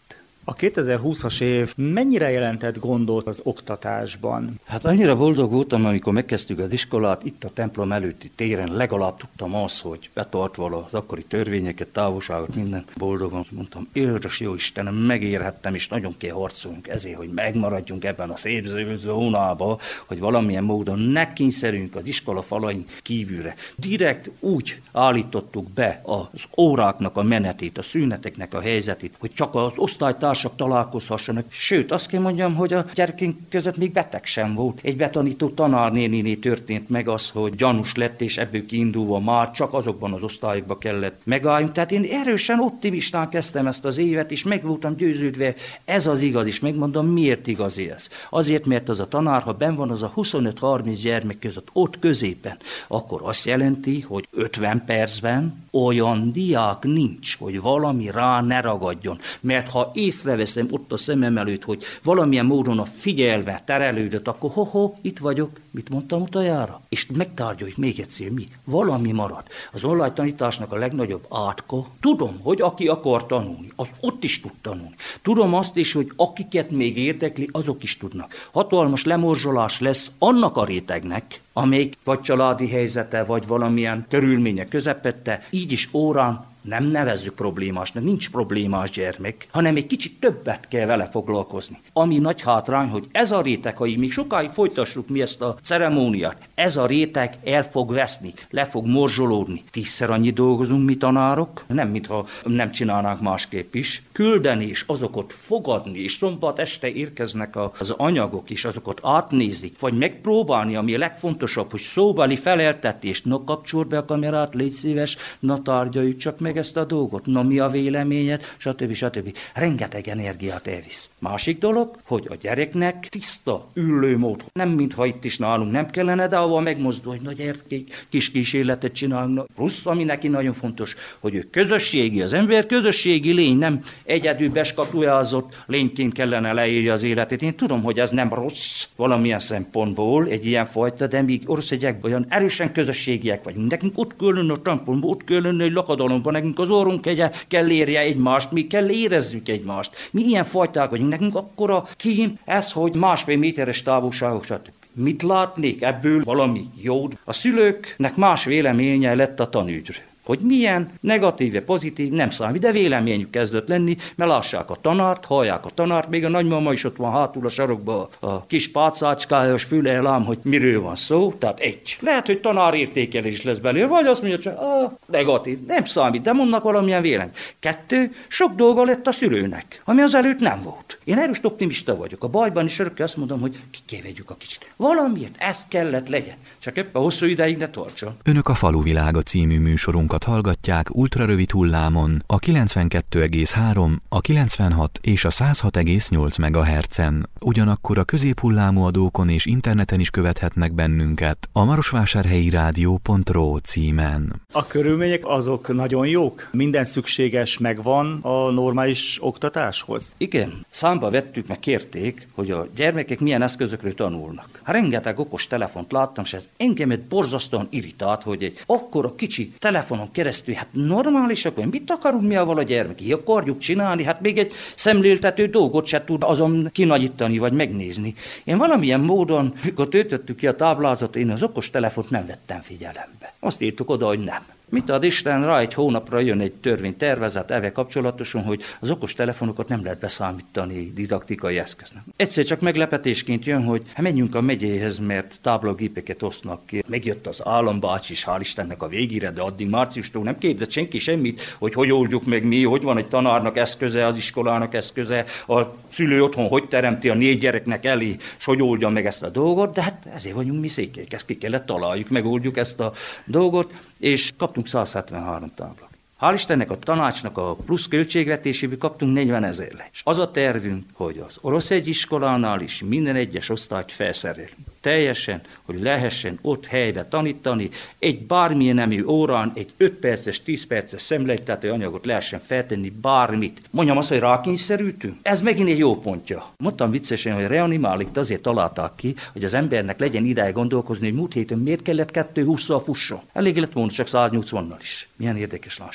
A kétezer-húszas év mennyire jelentett gondot az oktatásban? Hát annyira boldog voltam, amikor megkezdtük az iskolát, itt a templom előtti téren legalább tudtam azt, hogy betartva az akkori törvényeket, távolságot, minden boldogan mondtam, édes jó Istenem, megérhettem, és nagyon kell harcolunk ezért, hogy megmaradjunk ebben a szép zónában, hogy valamilyen módon ne kényszerünk az iskola falain kívülre. Direkt úgy állítottuk be az óráknak a menetét, a szüneteknek a helyzetét, hogy csak az osztálytársak találkozhassanak. Sőt, azt kell mondjam, hogy a gyerekeink között még beteg sem volt. Egy betanító tanárnéniné történt meg az, hogy gyanús lett, és ebből kiindulva már csak azokban az osztályokban kellett megálljunk. Tehát én erősen optimistán kezdtem ezt az évet, és meg voltam győződve, ez az igaz, és megmondom, miért igaz ez. Azért, mert az a tanár, ha benn van az a huszonöt-harminc gyermek között, ott középen, akkor azt jelenti, hogy ötven percben olyan diák nincs, hogy valami rá ne ragadjon. Mert ha észreveszem ott a szemem előtt, hogy valamilyen módon a figyelme terelődött, akkor ho-ho, itt vagyok, mit mondtam utajára? És megtárgyaljuk még egyszer, mi? Valami marad. Az online tanításnak a legnagyobb átka, tudom, hogy aki akar tanulni, az ott is tud tanulni. Tudom azt is, hogy akiket még érdekli, azok is tudnak. Hatalmas lemorzsolás lesz annak a rétegnek, amelyik vagy családi helyzete, vagy valamilyen körülmények közepette, így is órán nem nevezzük problémásnak, nincs problémás gyermek, hanem egy kicsit többet kell vele foglalkozni. Ami nagy hátrány, hogy ez a réteg, ha így még sokáig folytassuk mi ezt a ceremóniát, ez a réteg el fog veszni, le fog morzsolódni. Tízszer annyi dolgozunk mi tanárok, nem mintha nem csinálnánk másképp is. Küldeni és azokat fogadni, és szombat este érkeznek az anyagok, és azokat átnézik, vagy megpróbálni, ami a legfontosabb, hogy szóbeli feleltetést, no kapcsolt be a kamerát, légy szíves, na tárgyaljuk csak meg ezt a dolgot, na mi a véleményed, stb. stb. Rengeteg energiát elvisz. Másik dolog, hogy a gyereknek tiszta ülőmód. Nem mintha itt is nálunk nem kellene, de ahol megmozdul, hogy nagy gyerkék, kis kísérletet csinálnak. Plusz, ami neki nagyon fontos, hogy ő közösségi, az ember közösségi lény, nem egyedül beskatujázott lényként kellene leírja az életét. Én tudom, hogy ez nem rossz valamilyen szempontból, egy ilyen fajta, de míg országokban olyan erősen közösségiek vagyunk. Nekünk ott kell lenni a templomban, ott kell lenni egy lakadalomban, nekünk az orrunk egye kell érje egymást, mi kell érezzük egymást. Mi ilyen fajták vagyunk, nekünk akkora kím ez, hogy másfél méteres távolságok, stb. Mit látnék ebből valami jót? A szülőknek más véleménye lett a tanügyről. Hogy milyen negatív, pozitív, nem számít, de véleményük kezdett lenni, mert lássák a tanárt, hallják a tanárt, még a nagymama is ott van hátul a sarokban a kis pácácskájos füle lám, hogy miről van szó, tehát egy. Lehet, hogy tanárértékelés lesz belőle, vagy azt mondja, hogy ah, negatív, nem számít, de mondnak valamilyen vélemény. Kettő, sok dolga lett a szülőnek, ami az előtt nem volt. Én erős optimista vagyok. A bajban is örökké azt mondom, hogy kikévedjük a kicsit. Valamiért ez kellett legyen. Csak éppen hosszú ideig ne tartson. Önök a Faluvilága című műsorunkat hallgatják ultrarövid hullámon a kilencvenkettő egész három, a kilencvenhat és a száz hat egész nyolc megahertzen. Ugyanakkor a középhullámú adókon és interneten is követhetnek bennünket a marosvásárhelyi rádió pont ro címen. A körülmények azok nagyon jók? Minden szükséges megvan a normális oktatáshoz? Igen, számba vettük, meg kérték, hogy a gyermekek milyen eszközökről tanulnak. Hát rengeteg okos telefont láttam, és ez engemet borzasztóan irritált, hogy egy akkora kicsi telefonon keresztül, hát normálisak, vagy mit akarunk mi avval a gyermek? Így akarjuk csinálni, hát még egy szemléltető dolgot se tud azon kinagyítani, vagy megnézni. Én valamilyen módon, amikor töltöttük ki a táblázatot, én az okos telefont nem vettem figyelembe. Azt írtuk oda, hogy nem. Mit ad Isten, rá egy hónapra jön egy törvénytervezet eve kapcsolatosan, hogy az okos telefonokat nem lehet beszámítani didaktikai eszköznek. Egyszer csak meglepetésként jön, hogy hát menjünk a megyéhez, mert táblagépeket osznak ki. Megjött az állambács is, hál' Istennek a végére, de addig márciustól nem kérdezett senki semmit, hogy hogy oldjuk meg mi, hogy van egy tanárnak eszköze, az iskolának eszköze, a szülő otthon hogy teremti a négy gyereknek elé, és hogy oldja meg ezt a dolgot, de hát ezért vagyunk mi székék, ezt ki kellett találjuk, megoldjuk ezt a dolgot, és kaptunk száz hetvenhárom táblát. Hál' Istennek a tanácsnak a plusz költségvetéséből kaptunk negyvenezer le. És az a tervünk, hogy az Oroszhegy iskolánál is minden egyes osztályt felszerelünk. Teljesen, hogy lehessen ott helybe tanítani, egy bármilyen nemű órán, egy öt perces, tíz perces szemléltető anyagot lehessen feltenni, bármit. Mondjam azt, hogy rákényszerültünk? Ez megint egy jó pontja. Mondtam viccesen, hogy reanimálit azért találták ki, hogy az embernek legyen ideje gondolkozni, hogy múlt héten miért kellett kettő hússzal fusson. Elég lett volna csak száz nyolcvannal is. Milyen érdekes lássa ez.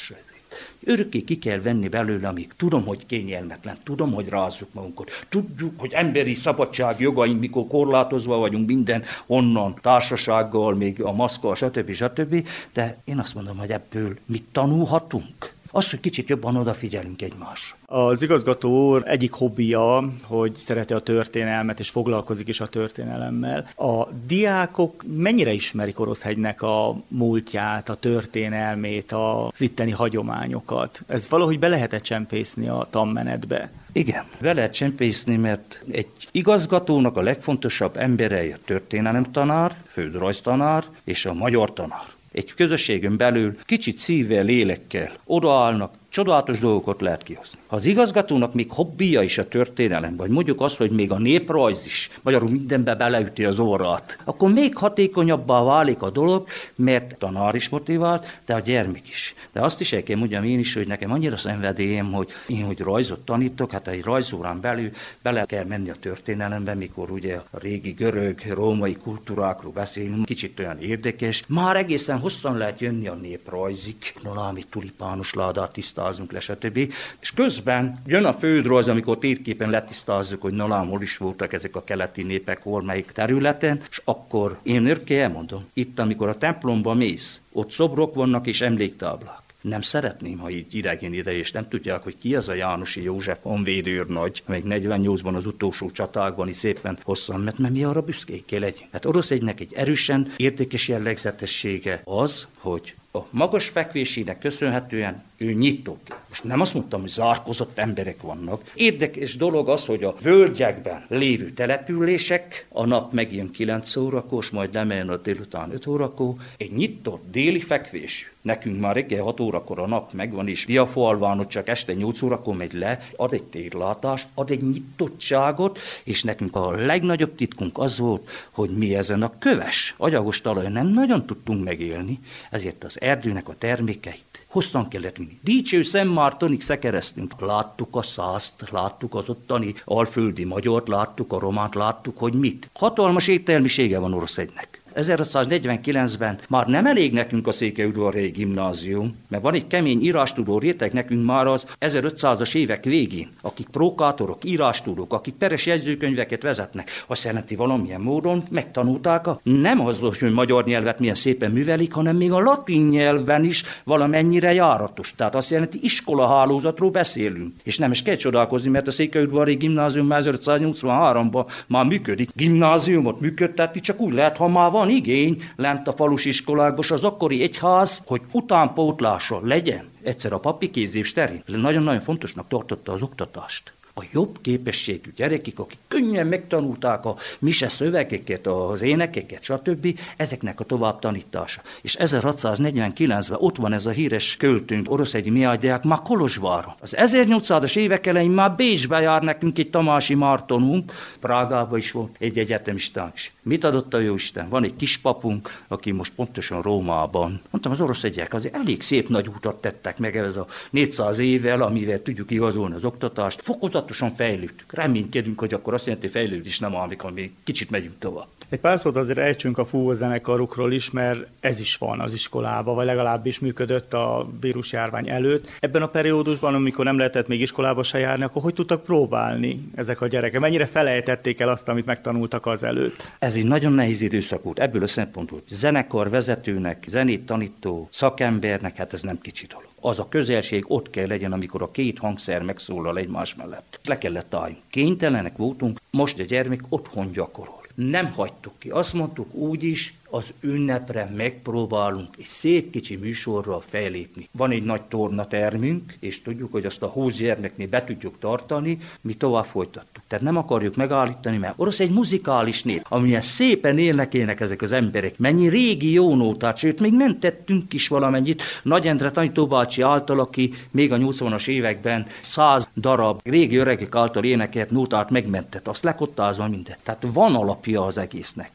Örökké ki kell venni belőle, amíg tudom, hogy kényelmetlen, tudom, hogy rázzuk magunkat, tudjuk, hogy emberi szabadság jogaink, mikor korlátozva vagyunk minden onnan, társasággal, még a maszkkal, stb. stb. De én azt mondom, hogy ebből mit tanulhatunk? Az, hogy kicsit jobban odafigyelünk egymásra. Az igazgató úr egyik hobbija, hogy szereti a történelmet, és foglalkozik is a történelemmel. A diákok mennyire ismerik Oroszhegynek a múltját, a történelmét, az itteni hagyományokat? Ez valahogy be lehet csempészni a tanmenetbe? Igen, be lehet csempészni, mert egy igazgatónak a legfontosabb emberei a történelemtanár, földrajztanár és a magyar tanár. Egy közösségen belül kicsit szívvel, lélekkel odaállnak, csodálatos dolgokat lehet kihozni. Ha az igazgatónak még hobbija is a történelem, vagy mondjuk azt, hogy még a néprajz is, magyarul mindenbe beleüti az orrát, akkor még hatékonyabbá válik a dolog, mert tanár is motivált, de a gyermek is. De azt is el kell mondjam én is, hogy nekem annyira szenvedélyem, hogy én, hogy rajzot tanítok, hát egy rajzórán belül bele kell menni a történelembe, mikor ugye a régi görög, római kultúrákról beszélünk, kicsit olyan érdekes. Már egészen hosszan lehet jönni a néprajzig, valami tulipános ládát tisztázunk le, stb. És közben jön a földrajz, amikor térképen letisztázzuk, hogy nalám hol is voltak ezek a keleti népek, hol melyik területen, és akkor én örökké elmondom, itt, amikor a templomba mész, ott szobrok vannak és emléktáblák. Nem szeretném, ha így idegen ide, és nem tudják, hogy ki az a Jánosi József honvédőrnagy, amelyik negyvennyolcban az utolsó csatákban is szépen hosszan, mert, mert mi arra büszkék kell legyünk. Hát Oroszhegynek egy erősen érdekes jellegzetessége az, hogy a magas fekvésének köszönhetően ő nyitott. Most nem azt mondtam, hogy zárkozott emberek vannak. Érdekes dolog az, hogy a völgyekben lévő települések a nap megjön kilenc órakor, és majd lemeljön a délután öt órakor. Egy nyitott déli fekvés. Nekünk már reggel hat órakor a nap megvan, és Diafalván ott csak este nyolc órakor megy le, ad egy térlátást, ad egy nyitottságot, és nekünk a legnagyobb titkunk az volt, hogy mi ezen a köves, agyagos talajon nem nagyon tudtunk megélni, ezért az erdőnek a termékeit hosszan kellett vinni. Dicső Szentmártonig szekereztünk. Láttuk a szászt, láttuk az ottani alföldi magyart, láttuk a románt, láttuk, hogy mit. Hatalmas ételmisége van Oroszhegynek. ezerötszáznegyvenkilencben már nem elég nekünk a Székelyudvarhelyi gimnázium, mert van egy kemény írástudó réteg nekünk már az ezerötszázas évek végén, akik prókátorok, írástudók, akik peres jegyzőkönyveket vezetnek. Azt jelenti, valamilyen módon megtanulták a nem az, hogy magyar nyelvet milyen szépen művelik, hanem még a latin nyelven is valamennyire járatos. Tehát azt jelenti, iskolahálózatról beszélünk. És nem is kell csodálkozni, mert a Székelyudvarhelyi gimnázium ezerötszáznyolcvanháromban már működik. Gimnáziumot működtetni csak úgy lehet, ha már van igény lent a falusi iskolákban, az akkori egyház, hogy utánpótlása legyen. Egyszer a papi képzés terén nagyon-nagyon fontosnak tartotta az oktatást. A jobb képességű gyerekek, akik könnyen megtanulták a mise szövegeket, az énekeket, stb., ezeknek a tovább tanítása. És ezerhatszáznegyvenkilencben ott van ez a híres költőnk, oroszhegyi Mihály Deák, már Kolozsváron. Az ezernyolcszázas évek elején már Bécsbe jár nekünk egy Tamási Mártonunk, Prágában is volt egy egyetemistánk is. Mit adott a Jóisten? Van egy kispapunk, aki most pontosan Rómában. Mondtam, az oroszhegyiek azért elég szép nagy utat tettek meg ez a négyszáz évvel, amivel tudjuk igazolni az oktatást. Fokozatosan fejlődtük. Reménykedünk, hogy akkor azt jelenti, hogy fejlődés nem amikor még kicsit megyünk tovább. Egy pár szót azért ejtsünk a fúvózenekarukról is, mert ez is van az iskolában, vagy legalábbis működött a vírusjárvány előtt. Ebben a periódusban, amikor nem lehetett még iskolába se járni, akkor hogy tudtak próbálni ezek a gyerekek? Mennyire felejtették el azt, amit megtanultak az előtt? Ez egy nagyon nehéz időszak volt, ebből a szempontból. Zenekar vezetőnek, zenét tanító szakembernek, hát ez nem kicsi dolog. Az a közelség ott kell legyen, amikor a két hangszer megszólal egymás mellett. Le kellett álljunk. Kénytelenek voltunk, most a gyermek otthon gyakorol. Nem hagytuk ki. Azt mondtuk úgy is, az ünnepre megpróbálunk egy szép kicsi műsorral fellépni. Van egy nagy tornatermünk, és tudjuk, hogy azt a húsz gyermeknél be tudjuk tartani, mi tovább folytattuk. Tehát nem akarjuk megállítani, mert orosz egy muzikális nép, amilyen szépen énekelnek ezek az emberek. Mennyi régi jó nótát, sőt, még mentettünk is valamennyit. Nagy Endre tanítóbácsi által, aki még a nyolcvanas években száz darab régi öregek által énekelt nótát megmentett, azt lekottázva mindent. Tehát van alapja az egésznek.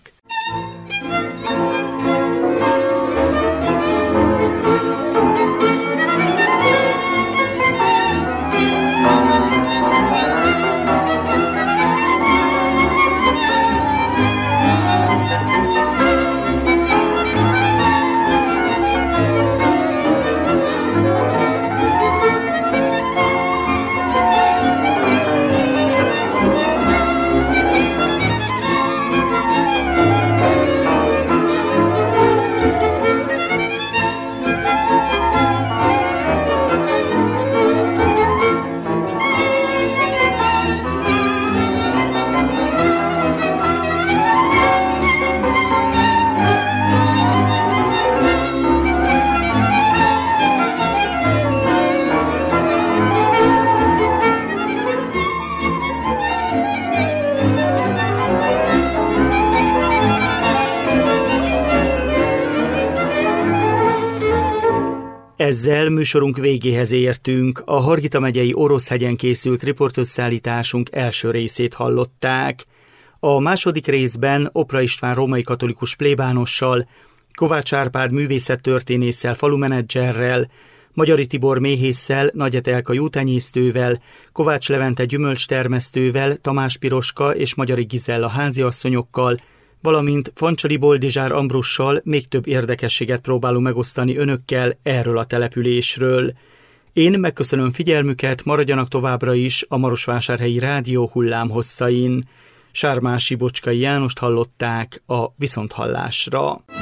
Ezzel műsorunk végéhez értünk. A Hargita megyei Oroszhegyen készült riportösszállításunk első részét hallották. A második részben Opra István római katolikus plébánossal, Kovács Árpád művészettörténésszel, falumenedzserrel, Magyari Tibor méhésszel, Nagy Etelka jótenyésztővel, Kovács Levente gyümölcstermesztővel, Tamás Piroska és Magyari Gizella háziasszonyokkal, valamint Fancsali Boldizsár Ambrussal még több érdekességet próbálunk megosztani önökkel erről a településről. Én megköszönöm figyelmüket, maradjanak továbbra is a Marosvásárhelyi Rádió hullámhosszain. Sármási Bocskai Jánost hallották a viszonthallásra.